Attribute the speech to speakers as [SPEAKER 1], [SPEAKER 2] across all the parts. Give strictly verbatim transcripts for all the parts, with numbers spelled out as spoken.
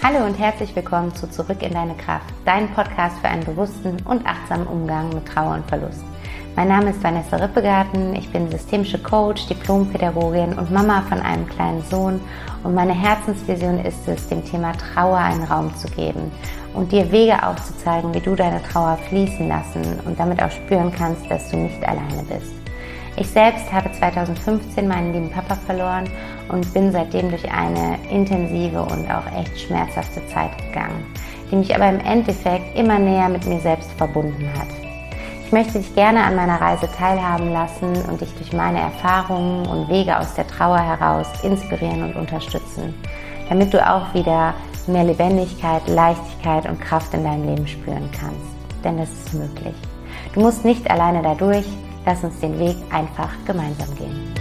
[SPEAKER 1] Hallo und herzlich willkommen zu Zurück in deine Kraft, dein Podcast für einen bewussten und achtsamen Umgang mit Trauer und Verlust. Mein Name ist Vanessa Rippegarten, ich bin systemische Coach, Diplompädagogin und Mama von einem kleinen Sohn und meine Herzensvision ist es, dem Thema Trauer einen Raum zu geben und dir Wege aufzuzeigen, wie du deine Trauer fließen lassen und damit auch spüren kannst, dass du nicht alleine bist. Ich selbst habe zweitausendfünfzehn meinen lieben Papa verloren und bin seitdem durch eine intensive und auch echt schmerzhafte Zeit gegangen, die mich aber im Endeffekt immer näher mit mir selbst verbunden hat. Ich möchte dich gerne an meiner Reise teilhaben lassen und dich durch meine Erfahrungen und Wege aus der Trauer heraus inspirieren und unterstützen, damit du auch wieder mehr Lebendigkeit, Leichtigkeit und Kraft in deinem Leben spüren kannst. Denn das ist möglich. Du musst nicht alleine dadurch. Lass uns den Weg einfach gemeinsam gehen.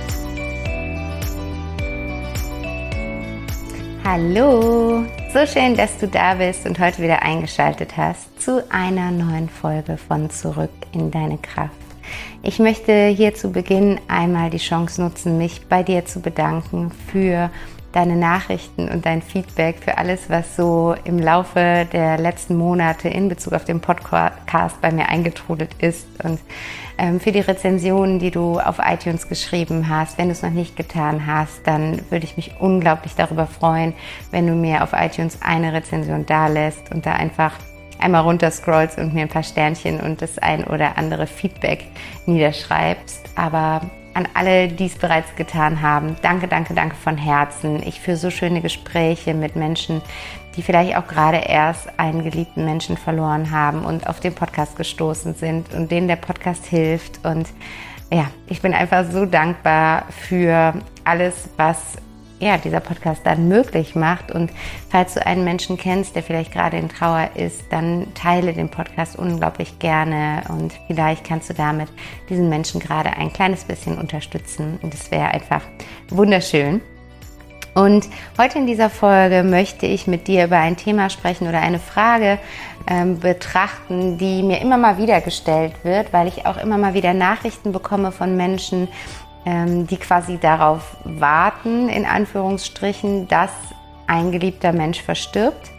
[SPEAKER 1] Hallo, so schön, dass du da bist und heute wieder eingeschaltet hast zu einer neuen Folge von Zurück in deine Kraft. Ich möchte hier zu Beginn einmal die Chance nutzen, mich bei dir zu bedanken für deine Nachrichten und dein Feedback, für alles, was so im Laufe der letzten Monate in Bezug auf den Podcast bei mir eingetrudelt ist und ähm, für die Rezensionen, die du auf iTunes geschrieben hast. Wenn du es noch nicht getan hast, dann würde ich mich unglaublich darüber freuen, wenn du mir auf iTunes eine Rezension dalässt und da einfach einmal runterscrollst und mir ein paar Sternchen und das ein oder andere Feedback niederschreibst. Aber an alle, die es bereits getan haben, danke, danke, danke von Herzen. Ich führe so schöne Gespräche mit Menschen, die vielleicht auch gerade erst einen geliebten Menschen verloren haben und auf den Podcast gestoßen sind und denen der Podcast hilft. Und ja, ich bin einfach so dankbar für alles, was ja, dieser Podcast dann möglich macht. Und falls du einen Menschen kennst, der vielleicht gerade in Trauer ist, dann teile den Podcast unglaublich gerne und vielleicht kannst du damit diesen Menschen gerade ein kleines bisschen unterstützen und das wäre einfach wunderschön. Und heute in dieser Folge möchte ich mit dir über ein Thema sprechen oder eine Frage ähm, betrachten, die mir immer mal wieder gestellt wird, weil ich auch immer mal wieder Nachrichten bekomme von Menschen, die quasi darauf warten, in Anführungsstrichen, dass ein geliebter Mensch verstirbt.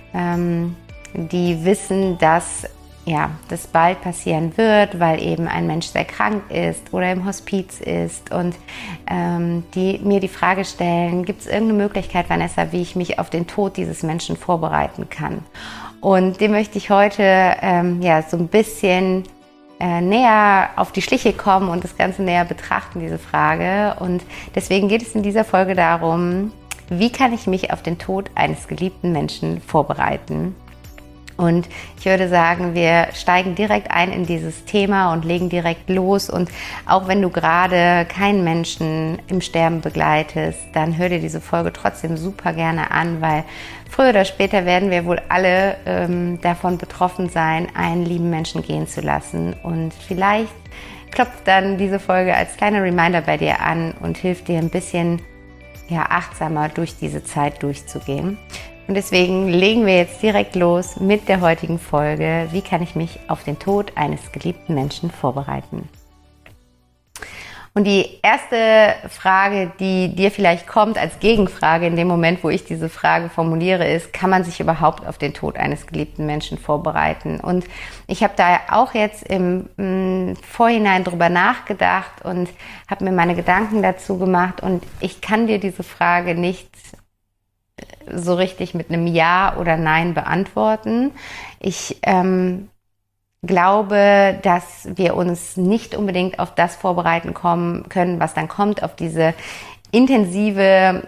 [SPEAKER 1] Die wissen, dass ja, das bald passieren wird, weil eben ein Mensch sehr krank ist oder im Hospiz ist und ähm, die mir die Frage stellen, gibt es irgendeine Möglichkeit, Vanessa, wie ich mich auf den Tod dieses Menschen vorbereiten kann? Und dem möchte ich heute ähm, ja, so ein bisschen Äh, näher auf die Schliche kommen und das Ganze näher betrachten, diese Frage. Und deswegen geht es in dieser Folge darum, wie kann ich mich auf den Tod eines geliebten Menschen vorbereiten? Und ich würde sagen, wir steigen direkt ein in dieses Thema und legen direkt los. Und auch wenn du gerade keinen Menschen im Sterben begleitest, dann hör dir diese Folge trotzdem super gerne an, weil früher oder später werden wir wohl alle ähm, davon betroffen sein, einen lieben Menschen gehen zu lassen. Und vielleicht klopft dann diese Folge als kleiner Reminder bei dir an und hilft dir ein bisschen ja, achtsamer durch diese Zeit durchzugehen. Und deswegen legen wir jetzt direkt los mit der heutigen Folge. Wie kann ich mich auf den Tod eines geliebten Menschen vorbereiten? Und die erste Frage, die dir vielleicht kommt als Gegenfrage in dem Moment, wo ich diese Frage formuliere, ist, kann man sich überhaupt auf den Tod eines geliebten Menschen vorbereiten? Und ich habe da auch jetzt im, im Vorhinein drüber nachgedacht und habe mir meine Gedanken dazu gemacht. Und ich kann dir diese Frage nicht so richtig mit einem Ja oder Nein beantworten. Ich ähm, glaube, dass wir uns nicht unbedingt auf das vorbereiten kommen können, was dann kommt, auf diese intensive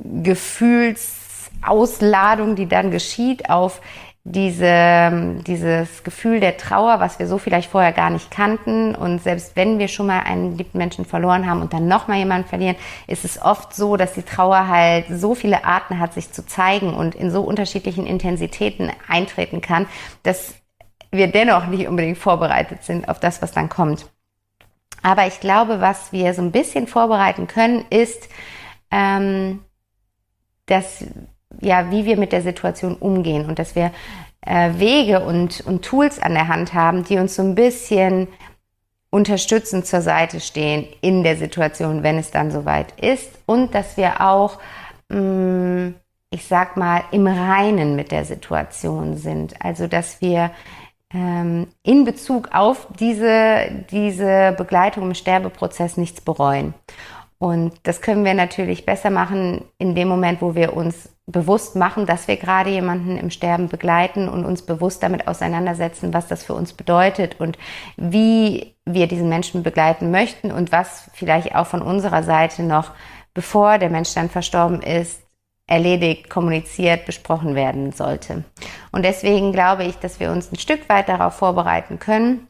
[SPEAKER 1] Gefühlsausladung, die dann geschieht, auf diese, dieses Gefühl der Trauer, was wir so vielleicht vorher gar nicht kannten. Und selbst wenn wir schon mal einen geliebten Menschen verloren haben und dann nochmal jemanden verlieren, ist es oft so, dass die Trauer halt so viele Arten hat, sich zu zeigen und in so unterschiedlichen Intensitäten eintreten kann, dass wir dennoch nicht unbedingt vorbereitet sind auf das, was dann kommt. Aber ich glaube, was wir so ein bisschen vorbereiten können, ist, ähm, dass ja, wie wir mit der Situation umgehen und dass wir äh, Wege und, und Tools an der Hand haben, die uns so ein bisschen unterstützend zur Seite stehen in der Situation, wenn es dann soweit ist und dass wir auch mh, ich sag mal, im Reinen mit der Situation sind. Also, dass wir ähm, in Bezug auf diese, diese Begleitung im Sterbeprozess nichts bereuen. Und das können wir natürlich besser machen in dem Moment, wo wir uns bewusst machen, dass wir gerade jemanden im Sterben begleiten und uns bewusst damit auseinandersetzen, was das für uns bedeutet und wie wir diesen Menschen begleiten möchten und was vielleicht auch von unserer Seite noch, bevor der Mensch dann verstorben ist, erledigt, kommuniziert, besprochen werden sollte. Und deswegen glaube ich, dass wir uns ein Stück weit darauf vorbereiten können,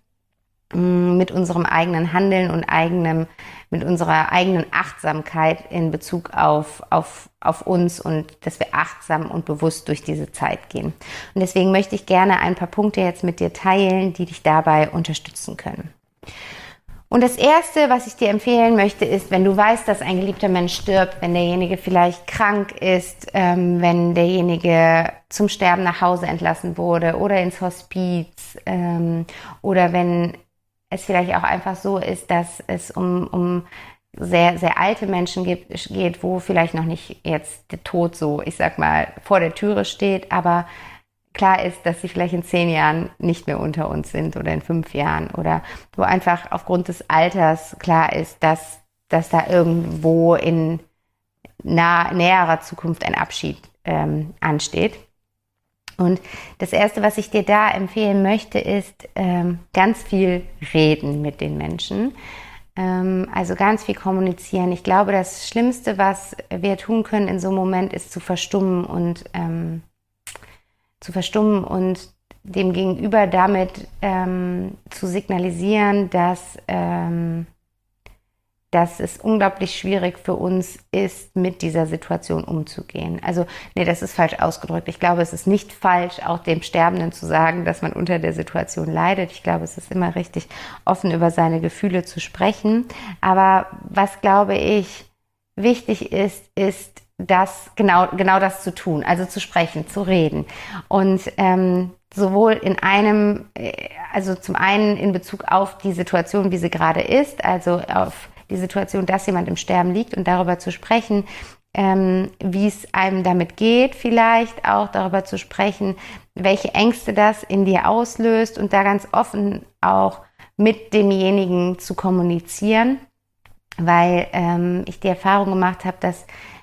[SPEAKER 1] mit unserem eigenen Handeln und eigenem, mit unserer eigenen Achtsamkeit in Bezug auf, auf, auf uns und dass wir achtsam und bewusst durch diese Zeit gehen. Und deswegen möchte ich gerne ein paar Punkte jetzt mit dir teilen, die dich dabei unterstützen können. Und das Erste, was ich dir empfehlen möchte, ist, wenn du weißt, dass ein geliebter Mensch stirbt, wenn derjenige vielleicht krank ist, ähm, wenn derjenige zum Sterben nach Hause entlassen wurde oder ins Hospiz ähm, oder wenn es vielleicht auch einfach so ist, dass es um, um sehr, sehr alte Menschen gibt, geht, wo vielleicht noch nicht jetzt der Tod so, ich sag mal, vor der Türe steht, aber klar ist, dass sie vielleicht in zehn Jahren nicht mehr unter uns sind oder in fünf Jahren oder wo einfach aufgrund des Alters klar ist, dass, dass da irgendwo in nah, näherer Zukunft ein Abschied ähm, ansteht. Und das Erste, was ich dir da empfehlen möchte, ist ähm, ganz viel reden mit den Menschen. Ähm, also ganz viel kommunizieren. Ich glaube, das Schlimmste, was wir tun können in so einem Moment, ist zu verstummen und ähm, zu verstummen und dem Gegenüber damit ähm, zu signalisieren, dass, ähm, dass es unglaublich schwierig für uns ist, mit dieser Situation umzugehen. Also, nee, das ist falsch ausgedrückt. Ich glaube, es ist nicht falsch, auch dem Sterbenden zu sagen, dass man unter der Situation leidet. Ich glaube, es ist immer richtig, offen über seine Gefühle zu sprechen. Aber was, glaube ich, wichtig ist, ist, das genau genau das zu tun, also zu sprechen, zu reden und ähm, sowohl in einem, also zum einen in Bezug auf die Situation, wie sie gerade ist, also auf die Situation, dass jemand im Sterben liegt und darüber zu sprechen, ähm, wie es einem damit geht, vielleicht auch darüber zu sprechen, welche Ängste das in dir auslöst und da ganz offen auch mit demjenigen zu kommunizieren, weil ähm, ich die Erfahrung gemacht habe, dass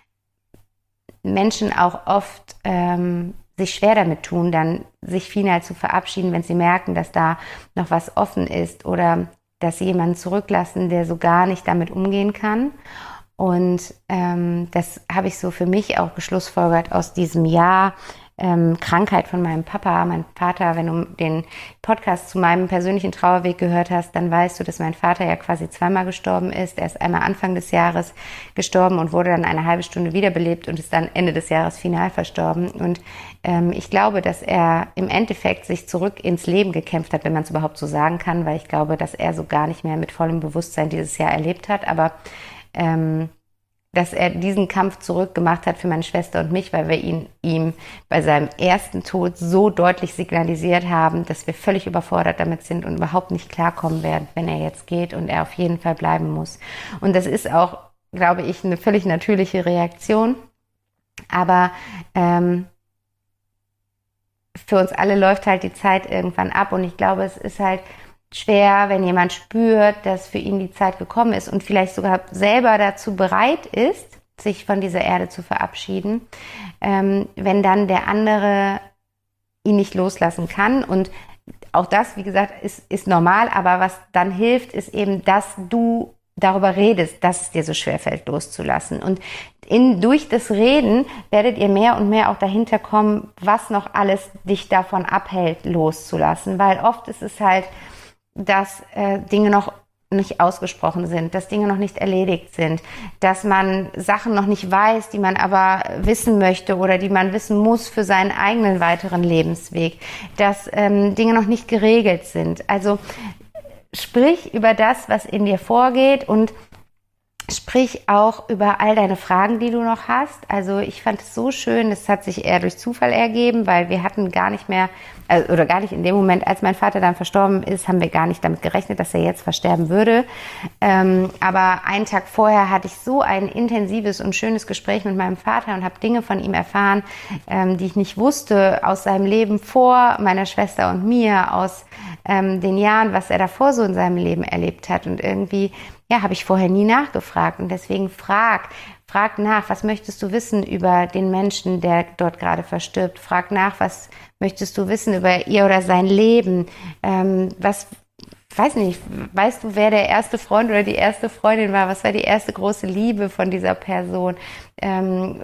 [SPEAKER 1] Menschen auch oft ähm, sich schwer damit tun, dann sich final zu verabschieden, wenn sie merken, dass da noch was offen ist oder dass sie jemanden zurücklassen, der so gar nicht damit umgehen kann. Und ähm, das habe ich so für mich auch geschlussfolgert aus diesem Jahr ähm, Krankheit von meinem Papa, mein Vater. Wenn du den Podcast zu meinem persönlichen Trauerweg gehört hast, dann weißt du, dass mein Vater ja quasi zweimal gestorben ist. Er ist einmal Anfang des Jahres gestorben und wurde dann eine halbe Stunde wiederbelebt und ist dann Ende des Jahres final verstorben. Und ähm, ich glaube, dass er im Endeffekt sich zurück ins Leben gekämpft hat, wenn man es überhaupt so sagen kann, weil ich glaube, dass er so gar nicht mehr mit vollem Bewusstsein dieses Jahr erlebt hat. Aber ähm, dass er diesen Kampf zurückgemacht hat für meine Schwester und mich, weil wir ihn ihm bei seinem ersten Tod so deutlich signalisiert haben, dass wir völlig überfordert damit sind und überhaupt nicht klarkommen werden, wenn er jetzt geht und er auf jeden Fall bleiben muss. Und das ist auch, glaube ich, eine völlig natürliche Reaktion. Aber ähm, für uns alle läuft halt die Zeit irgendwann ab und ich glaube, es ist halt schwer, wenn jemand spürt, dass für ihn die Zeit gekommen ist und vielleicht sogar selber dazu bereit ist, sich von dieser Erde zu verabschieden, ähm, wenn dann der andere ihn nicht loslassen kann. Und auch das, wie gesagt, ist, ist normal, aber was dann hilft, ist eben, dass du darüber redest, dass es dir so schwerfällt, loszulassen. Und in, durch das Reden werdet ihr mehr und mehr auch dahinter kommen, was noch alles dich davon abhält, loszulassen. Weil oft ist es halt, dass äh, Dinge noch nicht ausgesprochen sind, dass Dinge noch nicht erledigt sind, dass man Sachen noch nicht weiß, die man aber wissen möchte oder die man wissen muss für seinen eigenen weiteren Lebensweg, dass ähm, Dinge noch nicht geregelt sind. Also sprich über das, was in dir vorgeht und Sprich auch über all deine Fragen, die du noch hast. Also ich fand es so schön, das hat sich eher durch Zufall ergeben, weil wir hatten gar nicht mehr, also, oder gar nicht in dem Moment, als mein Vater dann verstorben ist, haben wir gar nicht damit gerechnet, dass er jetzt versterben würde. Ähm, aber einen Tag vorher hatte ich so ein intensives und schönes Gespräch mit meinem Vater und habe Dinge von ihm erfahren, ähm, die ich nicht wusste, aus seinem Leben vor meiner Schwester und mir, aus ähm, den Jahren, was er davor so in seinem Leben erlebt hat. Und irgendwie ja, habe ich vorher nie nachgefragt und deswegen frag, frag nach, was möchtest du wissen über den Menschen, der dort gerade verstirbt? Frag nach, was möchtest du wissen über ihr oder sein Leben? Ähm, was, weiß nicht, weißt du, wer der erste Freund oder die erste Freundin war? Was war die erste große Liebe von dieser Person? Ähm,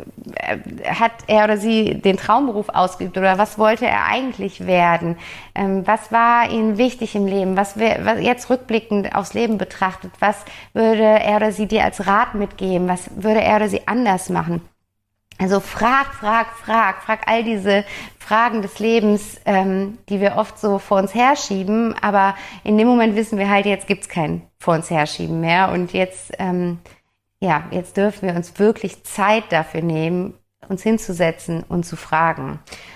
[SPEAKER 1] hat er oder sie den Traumberuf ausgeübt oder was wollte er eigentlich werden? Ähm, was war ihm wichtig im Leben? Was, wär, was jetzt rückblickend aufs Leben betrachtet, was würde er oder sie dir als Rat mitgeben? Was würde er oder sie anders machen? Also frag, frag, frag, frag all diese Fragen des Lebens, ähm, die wir oft so vor uns herschieben, aber in dem Moment wissen wir halt, jetzt gibt's kein vor uns herschieben mehr und jetzt ähm, ja, jetzt dürfen wir uns wirklich Zeit dafür nehmen, uns hinzusetzen und zu fragen.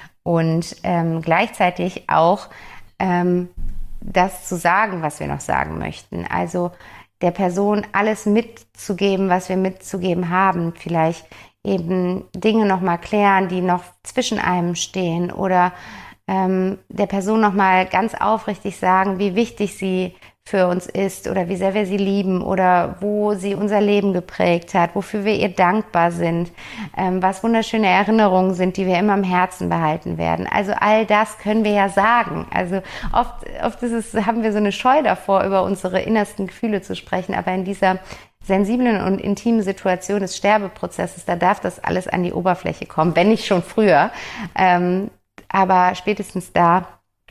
[SPEAKER 1] Und ähm, gleichzeitig auch ähm, das zu sagen, was wir noch sagen möchten. Also der Person alles mitzugeben, was wir mitzugeben haben. Vielleicht eben Dinge nochmal klären, die noch zwischen einem stehen. Oder ähm, der Person nochmal ganz aufrichtig sagen, wie wichtig sie für uns ist oder wie sehr wir sie lieben oder wo sie unser Leben geprägt hat, wofür wir ihr dankbar sind, ähm, was wunderschöne Erinnerungen sind, die wir immer im Herzen behalten werden. Also all das können wir ja sagen. Also oft, oft ist es, haben wir so eine Scheu davor, über unsere innersten Gefühle zu sprechen, aber in dieser sensiblen und intimen Situation des Sterbeprozesses, da darf das alles an die Oberfläche kommen, wenn nicht schon früher. Ähm, aber spätestens da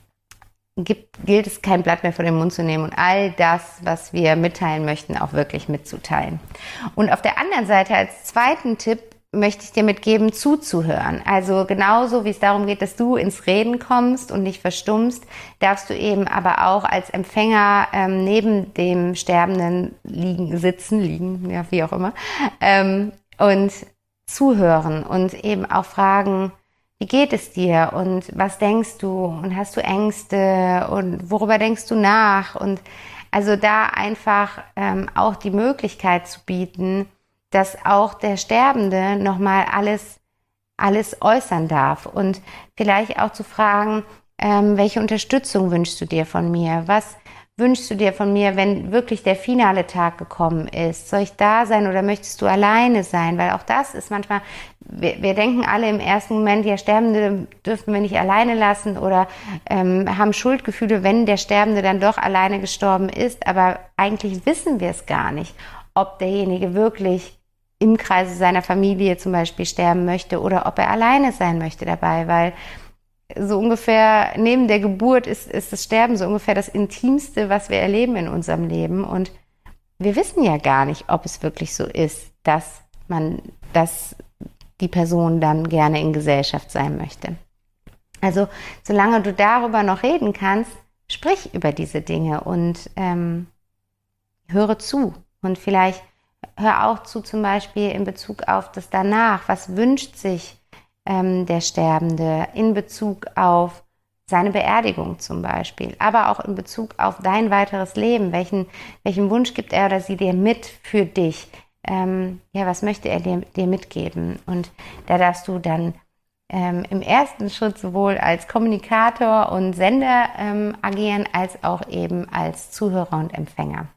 [SPEAKER 1] Gibt, gilt es, kein Blatt mehr vor den Mund zu nehmen und all das, was wir mitteilen möchten, auch wirklich mitzuteilen. Und auf der anderen Seite als zweiten Tipp möchte ich dir mitgeben, zuzuhören. Also genauso wie es darum geht, dass du ins Reden kommst und nicht verstummst, darfst du eben aber auch als Empfänger ähm, neben dem Sterbenden liegen, sitzen, liegen, ja, wie auch immer, ähm, und zuhören und eben auch fragen, wie geht es dir und was denkst du und hast du Ängste und worüber denkst du nach? Und also da einfach ähm, auch die Möglichkeit zu bieten, dass auch der Sterbende nochmal alles, alles äußern darf und vielleicht auch zu fragen, ähm, welche Unterstützung wünschst du dir von mir? Was wünschst du dir von mir, wenn wirklich der finale Tag gekommen ist? Soll ich da sein oder möchtest du alleine sein? Weil auch das ist manchmal, wir, wir denken alle im ersten Moment, ja, Sterbende dürfen wir nicht alleine lassen oder ähm, haben Schuldgefühle, wenn der Sterbende dann doch alleine gestorben ist. Aber eigentlich wissen wir es gar nicht, ob derjenige wirklich im Kreise seiner Familie zum Beispiel sterben möchte oder ob er alleine sein möchte dabei, weil so ungefähr neben der Geburt ist, ist das Sterben so ungefähr das Intimste, was wir erleben in unserem Leben. Und wir wissen ja gar nicht, ob es wirklich so ist, dass man, dass die Person dann gerne in Gesellschaft sein möchte. Also solange du darüber noch reden kannst, sprich über diese Dinge und ähm, höre zu. Und vielleicht hör auch zu zum Beispiel in Bezug auf das Danach. Was wünscht sich der Sterbende in Bezug auf seine Beerdigung zum Beispiel, aber auch in Bezug auf dein weiteres Leben. Welchen, welchen Wunsch gibt er oder sie dir mit für dich? Ähm, ja, was möchte er dir, dir mitgeben? Und da darfst du dann ähm, im ersten Schritt sowohl als Kommunikator und Sender ähm, agieren, als auch eben als Zuhörer und Empfänger.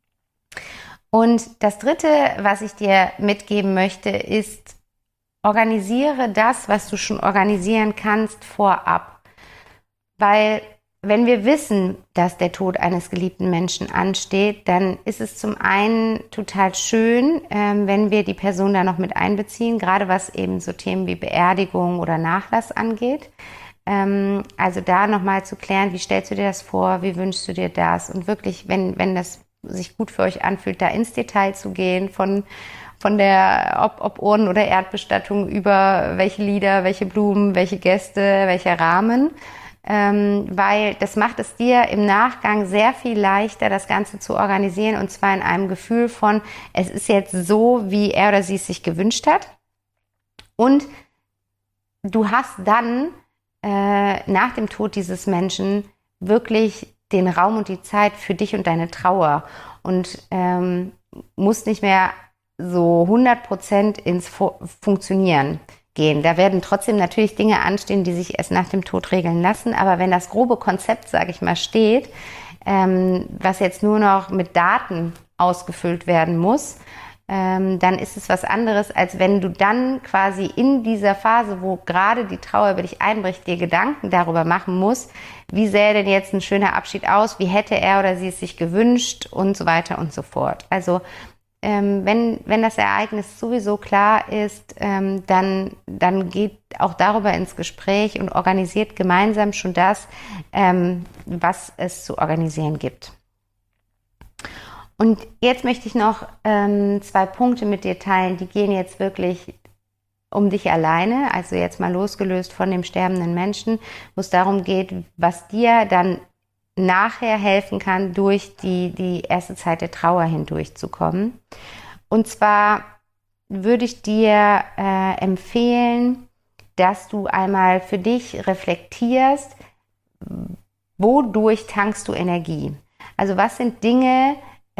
[SPEAKER 1] Und das Dritte, was ich dir mitgeben möchte, ist, organisiere das, was du schon organisieren kannst, vorab. Weil wenn wir wissen, dass der Tod eines geliebten Menschen ansteht, dann ist es zum einen total schön, ähm, wenn wir die Person da noch mit einbeziehen, gerade was eben so Themen wie Beerdigung oder Nachlass angeht. Ähm, also da nochmal zu klären, wie stellst du dir das vor, wie wünschst du dir das? Und wirklich, wenn, wenn das sich gut für euch anfühlt, da ins Detail zu gehen, von von der, ob, ob Urnen- oder Erdbestattung über welche Lieder, welche Blumen, welche Gäste, welcher Rahmen. ähm, weil das macht es dir im Nachgang sehr viel leichter, das Ganze zu organisieren, und zwar in einem Gefühl von, es ist jetzt so, wie er oder sie es sich gewünscht hat, und du hast dann äh, nach dem Tod dieses Menschen wirklich den Raum und die Zeit für dich und deine Trauer und ähm, musst nicht mehr so hundert Prozent ins Fu- Funktionieren gehen. Da werden trotzdem natürlich Dinge anstehen, die sich erst nach dem Tod regeln lassen, aber wenn das grobe Konzept, sage ich mal, steht, ähm, was jetzt nur noch mit Daten ausgefüllt werden muss, ähm, dann ist es was anderes, als wenn du dann quasi in dieser Phase, wo gerade die Trauer über dich einbricht, dir Gedanken darüber machen musst, wie sähe denn jetzt ein schöner Abschied aus, wie hätte er oder sie es sich gewünscht und so weiter und so fort. Also ähm, wenn, wenn das Ereignis sowieso klar ist, ähm, dann, dann geht auch darüber ins Gespräch und organisiert gemeinsam schon das, ähm, was es zu organisieren gibt. Und jetzt möchte ich noch ähm, zwei Punkte mit dir teilen, die gehen jetzt wirklich um dich alleine, also jetzt mal losgelöst von dem sterbenden Menschen, wo es darum geht, was dir dann nachher helfen kann, durch die, die erste Zeit der Trauer hindurchzukommen. Und zwar würde ich dir äh, empfehlen, dass du einmal für dich reflektierst, wodurch tankst du Energie? Also was sind Dinge,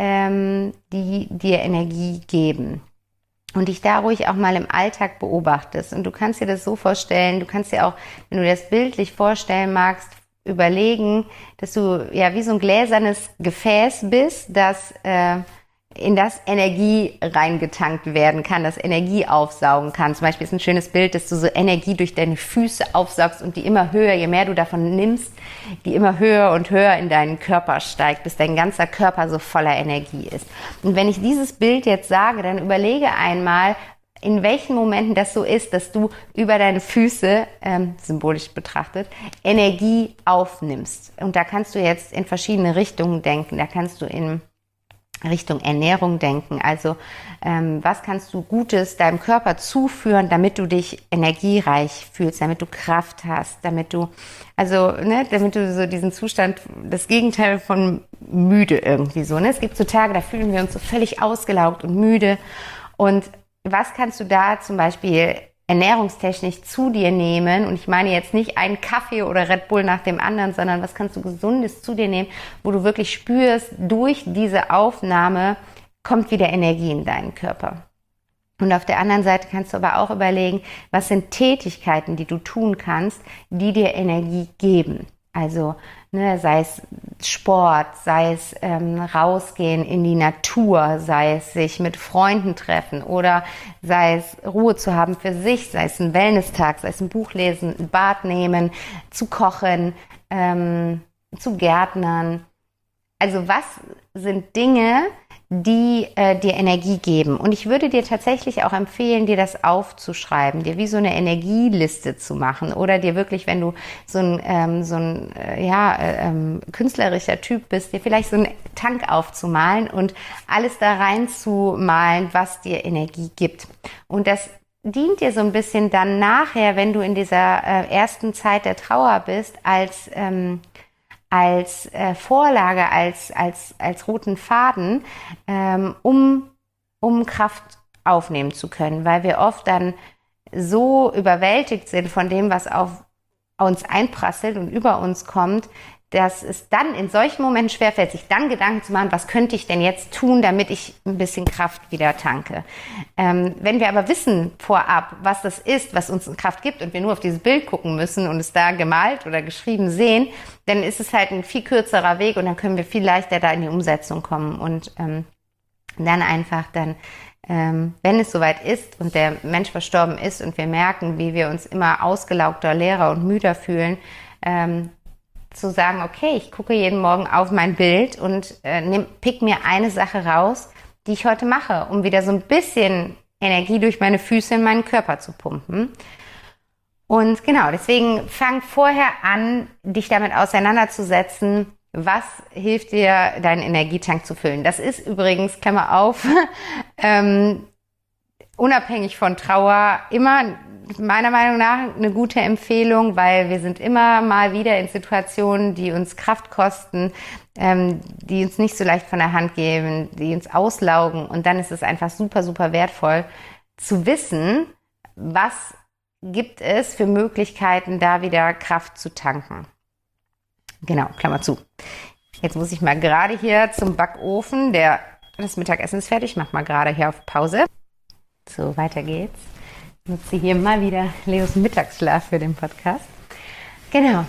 [SPEAKER 1] ähm, die dir Energie geben? Und dich da ruhig auch mal im Alltag beobachtest. Und du kannst dir das so vorstellen, du kannst dir auch, wenn du das bildlich vorstellen magst, überlegen, dass du ja wie so ein gläsernes Gefäß bist, das äh, in das Energie reingetankt werden kann, das Energie aufsaugen kann. Zum Beispiel ist ein schönes Bild, dass du so Energie durch deine Füße aufsaugst und die immer höher, je mehr du davon nimmst, die immer höher und höher in deinen Körper steigt, bis dein ganzer Körper so voller Energie ist. Und wenn ich dieses Bild jetzt sage, dann überlege einmal, in welchen Momenten das so ist, dass du über deine Füße, ähm, symbolisch betrachtet, Energie aufnimmst. Und da kannst du jetzt in verschiedene Richtungen denken. Da kannst du in Richtung Ernährung denken. Also ähm, was kannst du Gutes deinem Körper zuführen, damit du dich energiereich fühlst, damit du Kraft hast, damit du, also ne, damit du so diesen Zustand, das Gegenteil von müde irgendwie so. Ne? Es gibt so Tage, da fühlen wir uns so völlig ausgelaugt und müde. Und was kannst du da zum Beispiel ernährungstechnisch zu dir nehmen? Und ich meine jetzt nicht einen Kaffee oder Red Bull nach dem anderen, sondern was kannst du Gesundes zu dir nehmen, wo du wirklich spürst, durch diese Aufnahme kommt wieder Energie in deinen Körper. Und auf der anderen Seite kannst du aber auch überlegen, was sind Tätigkeiten, die du tun kannst, die dir Energie geben. Also ne, sei es Sport, sei es ähm, rausgehen in die Natur, sei es sich mit Freunden treffen oder sei es Ruhe zu haben für sich, sei es ein Wellness-Tag, sei es ein Buch lesen, ein Bad nehmen, zu kochen, ähm, zu gärtnern. Also was sind Dinge, die äh, dir Energie geben? Und ich würde dir tatsächlich auch empfehlen, dir das aufzuschreiben, dir wie so eine Energieliste zu machen oder dir wirklich, wenn du so ein, ähm, so ein äh, ja, äh, ähm, künstlerischer Typ bist, dir vielleicht so einen Tank aufzumalen und alles da reinzumalen, was dir Energie gibt. Und das dient dir so ein bisschen dann nachher, wenn du in dieser äh, ersten Zeit der Trauer bist, als ähm, als äh, Vorlage, als, als, als roten Faden, ähm, um, um Kraft aufnehmen zu können, weil wir oft dann so überwältigt sind von dem, was auf uns einprasselt und über uns kommt, dass es dann in solchen Momenten schwerfällt, sich dann Gedanken zu machen, was könnte ich denn jetzt tun, damit ich ein bisschen Kraft wieder tanke. Ähm, wenn wir aber wissen vorab, was das ist, was uns Kraft gibt und wir nur auf dieses Bild gucken müssen und es da gemalt oder geschrieben sehen, dann ist es halt ein viel kürzerer Weg und dann können wir viel leichter da in die Umsetzung kommen und ähm, dann einfach dann, ähm, wenn es soweit ist und der Mensch verstorben ist und wir merken, wie wir uns immer ausgelaugter, leerer und müder fühlen, ähm, zu sagen, okay, ich gucke jeden Morgen auf mein Bild und äh, nehm, pick mir eine Sache raus, die ich heute mache, um wieder so ein bisschen Energie durch meine Füße in meinen Körper zu pumpen. Und genau, deswegen fang vorher an, dich damit auseinanderzusetzen, was hilft dir, deinen Energietank zu füllen. Das ist übrigens, Klammer auf, ähm, unabhängig von Trauer immer meiner Meinung nach eine gute Empfehlung, weil wir sind immer mal wieder in Situationen, die uns Kraft kosten, ähm, die uns nicht so leicht von der Hand geben, die uns auslaugen. Und dann ist es einfach super, super wertvoll zu wissen, was gibt es für Möglichkeiten, da wieder Kraft zu tanken. Genau, Klammer zu. Jetzt muss ich mal gerade hier zum Backofen. Der, das Mittagessen ist fertig. Ich mach mal gerade hier auf Pause. So, weiter geht's. Ich nutze hier mal wieder Leos Mittagsschlaf für den Podcast. Genau.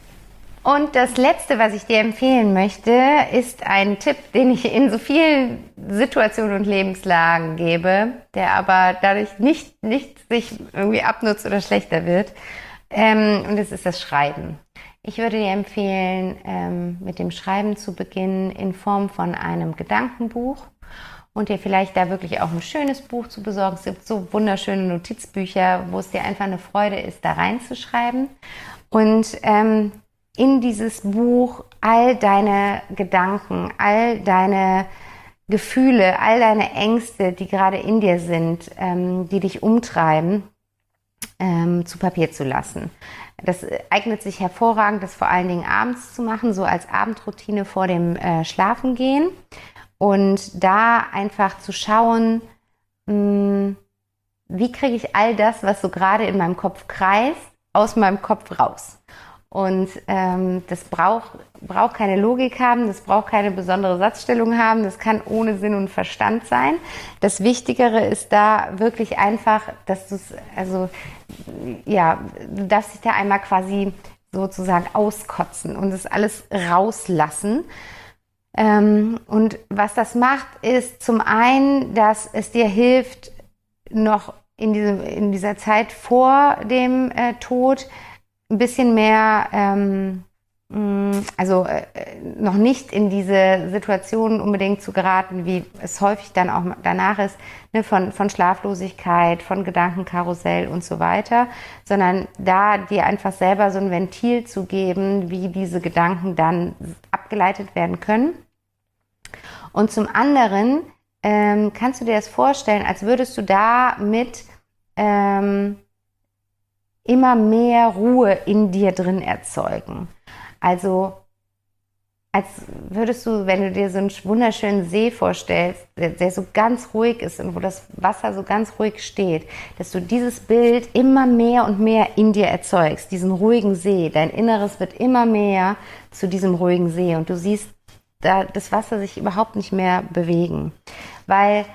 [SPEAKER 1] Und das Letzte, was ich dir empfehlen möchte, ist ein Tipp, den ich in so vielen Situationen und Lebenslagen gebe, der aber dadurch nicht, nicht sich irgendwie abnutzt oder schlechter wird. Ähm, und das ist das Schreiben. Ich würde dir empfehlen, ähm, mit dem Schreiben zu beginnen in Form von einem Gedankenbuch. Und dir vielleicht da wirklich auch ein schönes Buch zu besorgen. Es gibt so wunderschöne Notizbücher, wo es dir einfach eine Freude ist, da reinzuschreiben. Und ähm, in dieses Buch all deine Gedanken, all deine Gefühle, all deine Ängste, die gerade in dir sind, ähm, die dich umtreiben, ähm, zu Papier zu lassen. Das eignet sich hervorragend, das vor allen Dingen abends zu machen, so als Abendroutine vor dem äh, Schlafengehen. Und da einfach zu schauen, mh, wie kriege ich all das, was so gerade in meinem Kopf kreist, aus meinem Kopf raus. Und ähm, das braucht, braucht keine Logik haben, das braucht keine besondere Satzstellung haben, das kann ohne Sinn und Verstand sein. Das Wichtigere ist da wirklich einfach, dass du es, also ja, du darfst dich da einmal quasi sozusagen auskotzen und das alles rauslassen. Ähm, und was das macht, ist zum einen, dass es dir hilft, noch in, diesem, in dieser Zeit vor dem äh, Tod ein bisschen mehr, ähm, mh, also äh, noch nicht in diese Situation unbedingt zu geraten, wie es häufig dann auch danach ist, ne, von, von Schlaflosigkeit, von Gedankenkarussell und so weiter, sondern da dir einfach selber so ein Ventil zu geben, wie diese Gedanken dann abgeleitet werden können. Und zum anderen ähm, kannst du dir das vorstellen, als würdest du damit ähm, immer mehr Ruhe in dir drin erzeugen. Also als würdest du, wenn du dir so einen wunderschönen See vorstellst, der, der so ganz ruhig ist und wo das Wasser so ganz ruhig steht, dass du dieses Bild immer mehr und mehr in dir erzeugst, diesen ruhigen See. Dein Inneres wird immer mehr zu diesem ruhigen See und du siehst da das Wasser sich überhaupt nicht mehr bewegen. Weil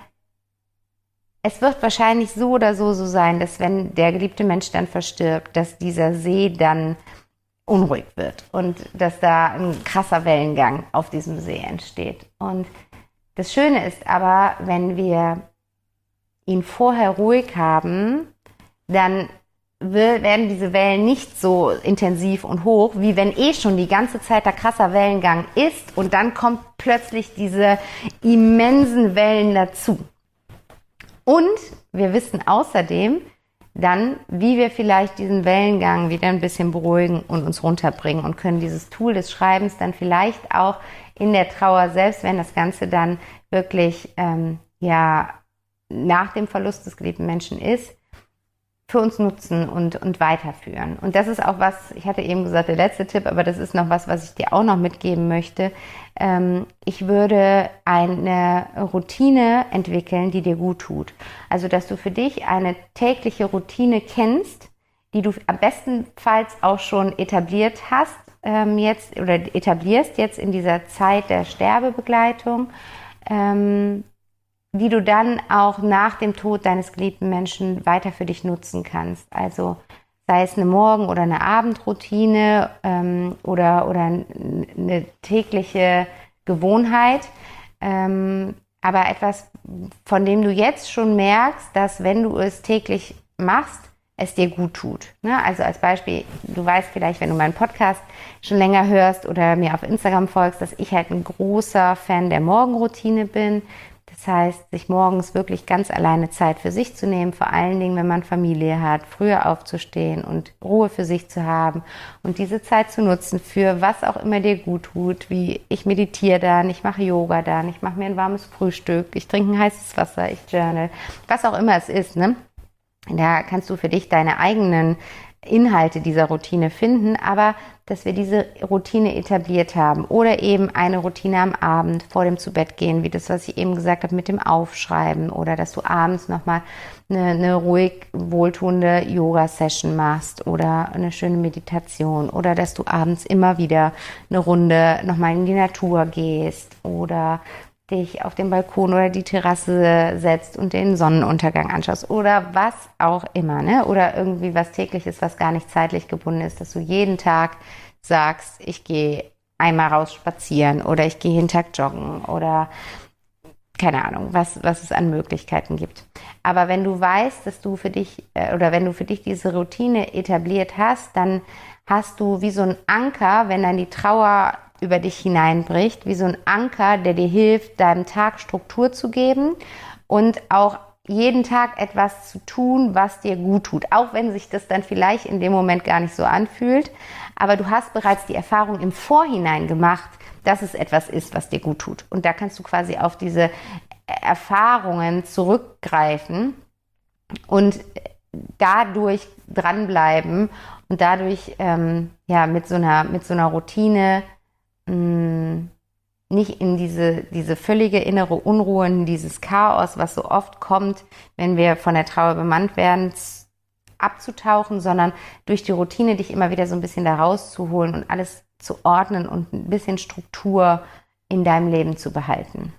[SPEAKER 1] es wird wahrscheinlich so oder so so sein, dass wenn der geliebte Mensch dann verstirbt, dass dieser See dann unruhig wird und dass da ein krasser Wellengang auf diesem See entsteht. Und das Schöne ist aber, wenn wir ihn vorher ruhig haben, dann werden diese Wellen nicht so intensiv und hoch, wie wenn eh schon die ganze Zeit der krasser Wellengang ist und dann kommt plötzlich diese immensen Wellen dazu. Und wir wissen außerdem dann, wie wir vielleicht diesen Wellengang wieder ein bisschen beruhigen und uns runterbringen und können dieses Tool des Schreibens dann vielleicht auch in der Trauer, selbst wenn das Ganze dann wirklich ähm, ja nach dem Verlust des geliebten Menschen ist, für uns nutzen und, und weiterführen. Und das ist auch was, ich hatte eben gesagt, der letzte Tipp, aber das ist noch was, was ich dir auch noch mitgeben möchte. Ähm, ich würde eine Routine entwickeln, die dir gut tut. Also, dass du für dich eine tägliche Routine kennst, die du am bestenfalls auch schon etabliert hast, ähm, jetzt oder etablierst jetzt in dieser Zeit der Sterbebegleitung, ähm, die du dann auch nach dem Tod deines geliebten Menschen weiter für dich nutzen kannst. Also sei es eine Morgen- oder eine Abendroutine ähm, oder, oder eine tägliche Gewohnheit, ähm, aber etwas, von dem du jetzt schon merkst, dass wenn du es täglich machst, es dir gut tut. Ne? Also als Beispiel, du weißt vielleicht, wenn du meinen Podcast schon länger hörst oder mir auf Instagram folgst, dass ich halt ein großer Fan der Morgenroutine bin. Das Das heißt, sich morgens wirklich ganz alleine Zeit für sich zu nehmen, vor allen Dingen, wenn man Familie hat, früher aufzustehen und Ruhe für sich zu haben und diese Zeit zu nutzen für was auch immer dir gut tut, wie ich meditiere dann, ich mache Yoga dann, ich mache mir ein warmes Frühstück, ich trinke ein heißes Wasser, ich journal, was auch immer es ist, ne? Da kannst du für dich deine eigenen Inhalte dieser Routine finden, aber dass wir diese Routine etabliert haben oder eben eine Routine am Abend vor dem Zubettgehen, wie das, was ich eben gesagt habe mit dem Aufschreiben oder dass du abends nochmal eine, eine ruhig wohltuende Yoga-Session machst oder eine schöne Meditation oder dass du abends immer wieder eine Runde nochmal in die Natur gehst oder dich auf den Balkon oder die Terrasse setzt und den Sonnenuntergang anschaust oder was auch immer, ne? Oder irgendwie was tägliches, was gar nicht zeitlich gebunden ist, dass du jeden Tag sagst, ich gehe einmal raus spazieren oder ich gehe jeden Tag joggen oder keine Ahnung, was, was es an Möglichkeiten gibt. Aber wenn du weißt, dass du für dich äh, oder wenn du für dich diese Routine etabliert hast, dann hast du wie so ein Anker, wenn dann die Trauer über dich hineinbricht, wie so ein Anker, der dir hilft, deinem Tag Struktur zu geben und auch jeden Tag etwas zu tun, was dir gut tut. Auch wenn sich das dann vielleicht in dem Moment gar nicht so anfühlt, aber du hast bereits die Erfahrung im Vorhinein gemacht, dass es etwas ist, was dir gut tut. Und da kannst du quasi auf diese Erfahrungen zurückgreifen und dadurch dranbleiben und dadurch ähm, ja mit so einer mit so einer Routine nicht in diese, diese völlige innere Unruhe, in dieses Chaos, was so oft kommt, wenn wir von der Trauer bemannt werden, abzutauchen, sondern durch die Routine dich immer wieder so ein bisschen da rauszuholen und alles zu ordnen und ein bisschen Struktur in deinem Leben zu behalten.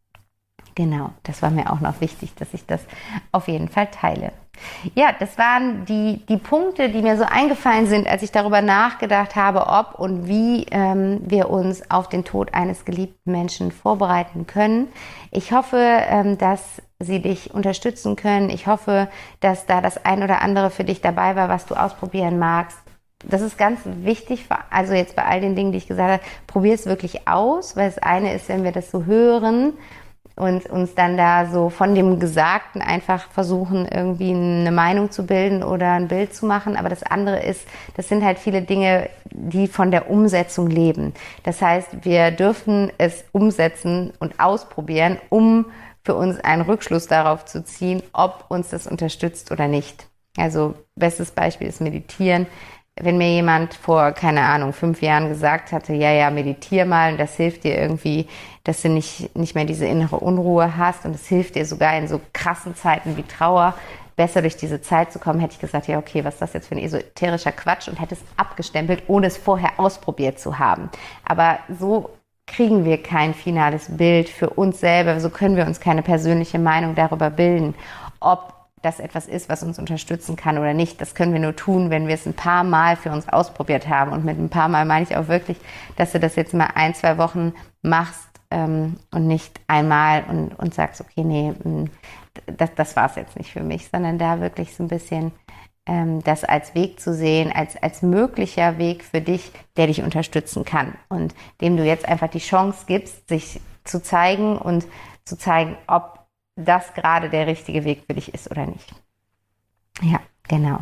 [SPEAKER 1] Genau, das war mir auch noch wichtig, dass ich das auf jeden Fall teile. Ja, das waren die, die Punkte, die mir so eingefallen sind, als ich darüber nachgedacht habe, ob und wie ähm, wir uns auf den Tod eines geliebten Menschen vorbereiten können. Ich hoffe, ähm, dass sie dich unterstützen können. Ich hoffe, dass da das ein oder andere für dich dabei war, was du ausprobieren magst. Das ist ganz wichtig, also jetzt bei all den Dingen, die ich gesagt habe, probier es wirklich aus, weil das eine ist, wenn wir das so hören, und uns dann da so von dem Gesagten einfach versuchen, irgendwie eine Meinung zu bilden oder ein Bild zu machen. Aber das andere ist, das sind halt viele Dinge, die von der Umsetzung leben. Das heißt, wir dürfen es umsetzen und ausprobieren, um für uns einen Rückschluss darauf zu ziehen, ob uns das unterstützt oder nicht. Also, bestes Beispiel ist Meditieren. Wenn mir jemand vor, keine Ahnung, fünf Jahren gesagt hatte, ja, ja, meditier mal und das hilft dir irgendwie, dass du nicht, nicht mehr diese innere Unruhe hast und es hilft dir sogar in so krassen Zeiten wie Trauer, besser durch diese Zeit zu kommen, hätte ich gesagt, ja, okay, was ist das jetzt für ein esoterischer Quatsch und hätte es abgestempelt, ohne es vorher ausprobiert zu haben. Aber so kriegen wir kein finales Bild für uns selber, so können wir uns keine persönliche Meinung darüber bilden, ob das etwas ist, was uns unterstützen kann oder nicht. Das können wir nur tun, wenn wir es ein paar Mal für uns ausprobiert haben. Und mit ein paar Mal meine ich auch wirklich, dass du das jetzt mal ein, zwei Wochen machst ähm, und nicht einmal und, und sagst, okay, nee, das, das war es jetzt nicht für mich, sondern da wirklich so ein bisschen ähm, das als Weg zu sehen, als, als möglicher Weg für dich, der dich unterstützen kann und dem du jetzt einfach die Chance gibst, sich zu zeigen und zu zeigen, ob das gerade der richtige Weg für dich ist oder nicht. Ja, genau.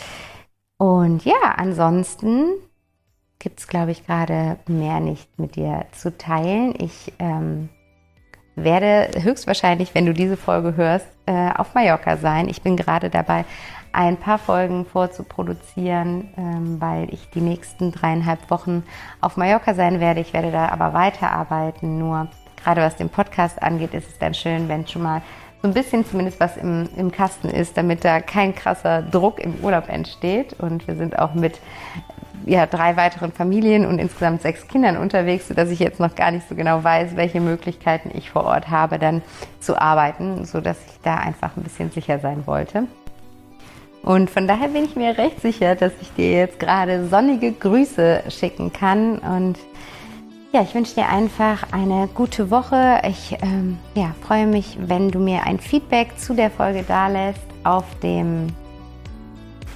[SPEAKER 1] Und ja, ansonsten gibt es, glaube ich, gerade mehr nicht mit dir zu teilen. Ich ähm, werde höchstwahrscheinlich, wenn du diese Folge hörst, äh, auf Mallorca sein. Ich bin gerade dabei, ein paar Folgen vorzuproduzieren, ähm, weil ich die nächsten dreieinhalb Wochen auf Mallorca sein werde. Ich werde da aber weiterarbeiten, nur gerade was den Podcast angeht, ist es dann schön, wenn schon mal so ein bisschen zumindest was im, im Kasten ist, damit da kein krasser Druck im Urlaub entsteht. Und wir sind auch mit ja, drei weiteren Familien und insgesamt sechs Kindern unterwegs, sodass ich jetzt noch gar nicht so genau weiß, welche Möglichkeiten ich vor Ort habe, dann zu arbeiten, sodass ich da einfach ein bisschen sicher sein wollte. Und von daher bin ich mir recht sicher, dass ich dir jetzt gerade sonnige Grüße schicken kann und ja, ich wünsche dir einfach eine gute Woche. Ich ähm, ja, freue mich, wenn du mir ein Feedback zu der Folge dalässt auf dem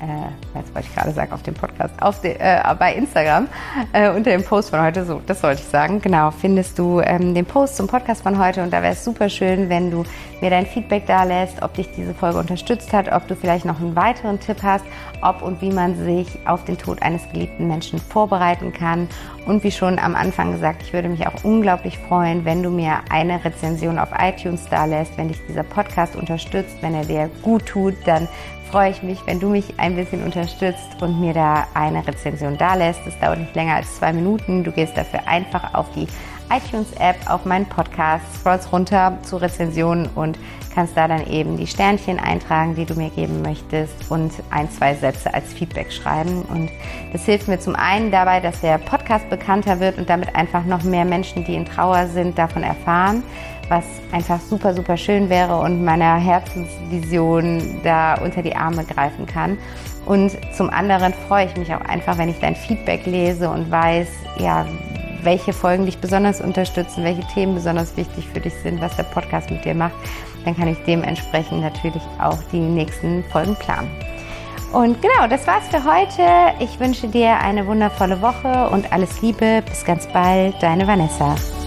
[SPEAKER 1] äh, jetzt wollte ich gerade sagen, auf dem Podcast, auf de, äh, bei Instagram, äh, unter dem Post von heute, so, das wollte ich sagen, genau, findest du ähm, den Post zum Podcast von heute und da wäre es super schön, wenn du mir dein Feedback da lässt, ob dich diese Folge unterstützt hat, ob du vielleicht noch einen weiteren Tipp hast, ob und wie man sich auf den Tod eines geliebten Menschen vorbereiten kann. Und wie schon am Anfang gesagt, ich würde mich auch unglaublich freuen, wenn du mir eine Rezension auf iTunes da lässt, wenn dich dieser Podcast unterstützt, wenn er dir gut tut, dann freue ich mich, wenn du mich ein bisschen unterstützt und mir da eine Rezension da lässt. Das dauert nicht länger als zwei Minuten. Du gehst dafür einfach auf die iTunes-App, auf meinen Podcast, scrollst runter zu Rezensionen und kannst da dann eben die Sternchen eintragen, die du mir geben möchtest und ein, zwei Sätze als Feedback schreiben. Und das hilft mir zum einen dabei, dass der Podcast bekannter wird und damit einfach noch mehr Menschen, die in Trauer sind, davon erfahren, was einfach super, super schön wäre und meiner Herzensvision da unter die Arme greifen kann. Und zum anderen freue ich mich auch einfach, wenn ich dein Feedback lese und weiß, ja, welche Folgen dich besonders unterstützen, welche Themen besonders wichtig für dich sind, was der Podcast mit dir macht. Dann kann ich dementsprechend natürlich auch die nächsten Folgen planen. Und genau, das war's für heute. Ich wünsche dir eine wundervolle Woche und alles Liebe. Bis ganz bald, deine Vanessa.